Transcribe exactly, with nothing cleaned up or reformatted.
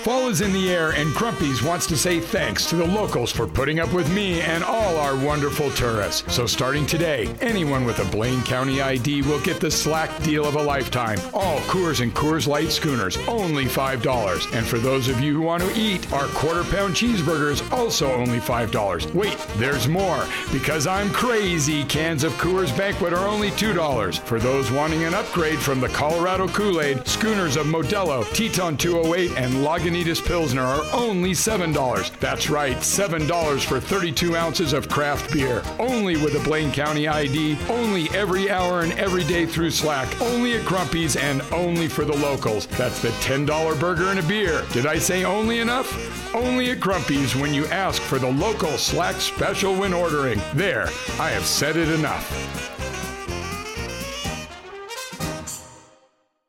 Fall is in the air, and Crumpy's wants to say thanks to the locals for putting up with me and all our wonderful tourists. So starting today, anyone with a Blaine County I D will get the slack deal of a lifetime. All Coors and Coors Light schooners, only five dollars. And for those of you who want to eat, our quarter-pound cheeseburgers, also only five dollars. Wait, there's more. Because I'm crazy, cans of Coors Banquet are only two dollars. For those wanting an upgrade from the Colorado Kool-Aid, schooners of Modelo, Teton two oh eight, and Lagunitas Pilsner are only seven dollars. That's right, seven dollars for thirty-two ounces of craft beer. Only with a Blaine County I D, only every hour and every day through Slack, only at Crumpy's, and only for the locals. That's the ten dollar burger and a beer. Did I say only enough? Only at Crumpy's when you ask for the local Slack special when ordering. There, I have said it enough.